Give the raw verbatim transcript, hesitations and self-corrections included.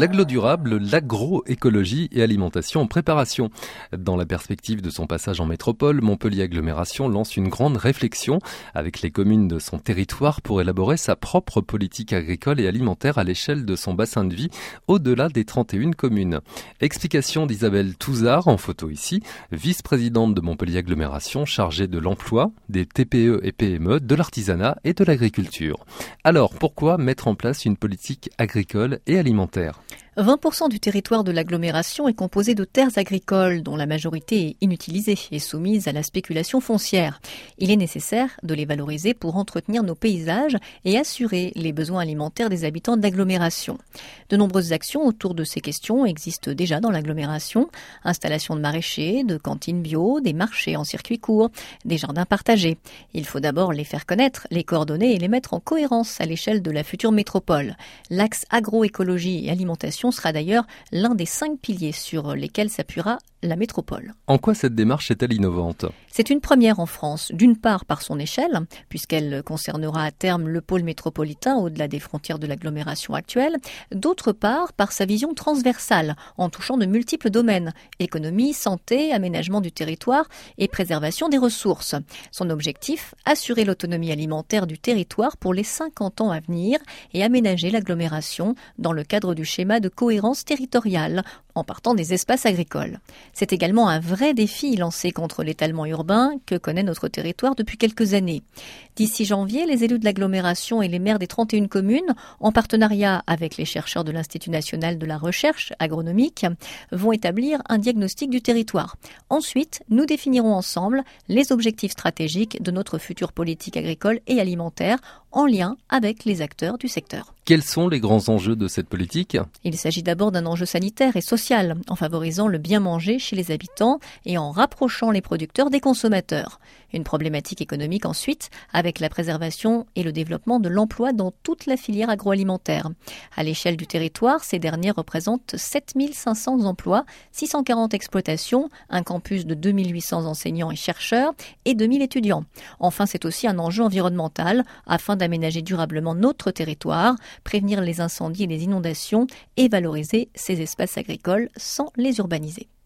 L'aglo durable, l'agroécologie et alimentation en préparation. Dans la perspective de son passage en métropole, Montpellier Agglomération lance une grande réflexion avec les communes de son territoire pour élaborer sa propre politique agricole et alimentaire à l'échelle de son bassin de vie, au-delà des trente et une communes. Explication d'Isabelle Touzard, en photo ici, vice-présidente de Montpellier Agglomération chargée de l'emploi, des T P E et P M E, de l'artisanat et de l'agriculture. Alors, pourquoi mettre en place une politique agricole et alimentaire ? vingt pour cent du territoire de l'agglomération est composé de terres agricoles dont la majorité est inutilisée et soumise à la spéculation foncière. Il est nécessaire de les valoriser pour entretenir nos paysages et assurer les besoins alimentaires des habitants de l'agglomération. De nombreuses actions autour de ces questions existent déjà dans l'agglomération. Installation de maraîchers, de cantines bio, des marchés en circuit court, des jardins partagés. Il faut d'abord les faire connaître, les coordonner et les mettre en cohérence à l'échelle de la future métropole. L'axe agroécologie et alimentation sera d'ailleurs l'un des cinq piliers sur lesquels s'appuiera la métropole. En quoi cette démarche est-elle innovante ? C'est une première en France, d'une part par son échelle, puisqu'elle concernera à terme le pôle métropolitain au-delà des frontières de l'agglomération actuelle, d'autre part par sa vision transversale, en touchant de multiples domaines, économie, santé, aménagement du territoire et préservation des ressources. Son objectif, assurer l'autonomie alimentaire du territoire pour les cinquante ans à venir et aménager l'agglomération dans le cadre du schéma de cohérence territoriale, en partant des espaces agricoles. C'est également un vrai défi lancé contre l'étalement urbain que connaît notre territoire depuis quelques années. D'ici janvier, les élus de l'agglomération et les maires des trente et une communes, en partenariat avec les chercheurs de l'Institut national de la recherche agronomique, vont établir un diagnostic du territoire. Ensuite, nous définirons ensemble les objectifs stratégiques de notre future politique agricole et alimentaire en lien avec les acteurs du secteur. Quels sont les grands enjeux de cette politique ? Il s'agit d'abord d'un enjeu sanitaire et social, en favorisant le bien manger chez les habitants et en rapprochant les producteurs des consommateurs. Une problématique économique ensuite, avec la préservation et le développement de l'emploi dans toute la filière agroalimentaire. À l'échelle du territoire, ces derniers représentent sept mille cinq cents emplois, six cent quarante exploitations, un campus de deux mille huit cents enseignants et chercheurs et deux mille étudiants. Enfin, c'est aussi un enjeu environnemental, afin d'aménager durablement notre territoire, prévenir les incendies et les inondations et valoriser ces espaces agricoles sans les urbaniser.